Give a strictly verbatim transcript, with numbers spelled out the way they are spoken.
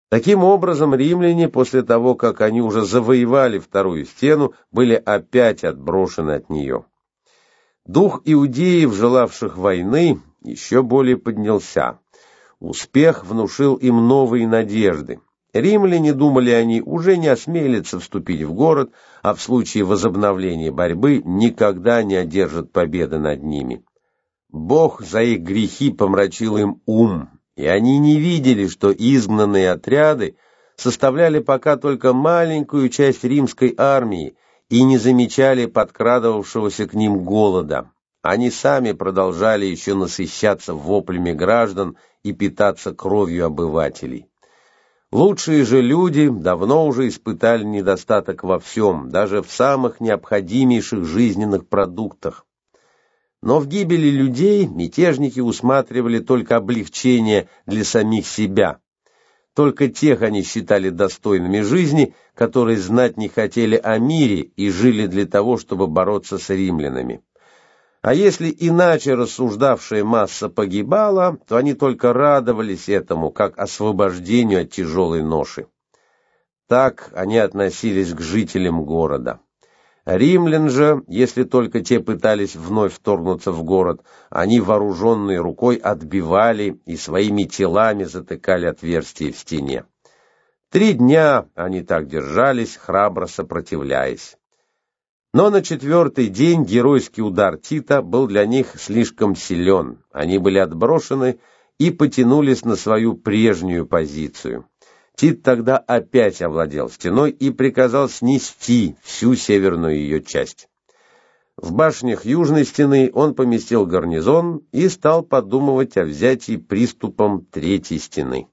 Таким образом, римляне, после того, как они уже завоевали вторую стену, были опять отброшены от нее. Дух иудеев, желавших войны, еще более поднялся. Успех внушил им новые надежды. Римляне, думали они, уже не осмелятся вступить в город, а в случае возобновления борьбы никогда не одержат победы над ними. Бог за их грехи помрачил им ум, и они не видели, что изгнанные отряды составляли пока только маленькую часть римской армии и не замечали подкрадывавшегося к ним голода. Они сами продолжали еще насыщаться воплями граждан и питаться кровью обывателей. Лучшие же люди давно уже испытали недостаток во всем, даже в самых необходимейших жизненных продуктах. Но в гибели людей мятежники усматривали только облегчение для самих себя. Только тех они считали достойными жизни, которые знать не хотели о мире и жили для того, чтобы бороться с римлянами. А если иначе рассуждавшая масса погибала, то они только радовались этому, как освобождению от тяжелой ноши. Так они относились к жителям города. Римлян же, если только те пытались вновь вторгнуться в город, они вооруженной рукой отбивали и своими телами затыкали отверстия в стене. Три дня они так держались, храбро сопротивляясь. Но на четвертый день геройский удар Тита был для них слишком силен. Они были отброшены и потянулись на свою прежнюю позицию. Тит тогда опять овладел стеной и приказал снести всю северную ее часть. В башнях южной стены он поместил гарнизон и стал подумывать о взятии приступом третьей стены.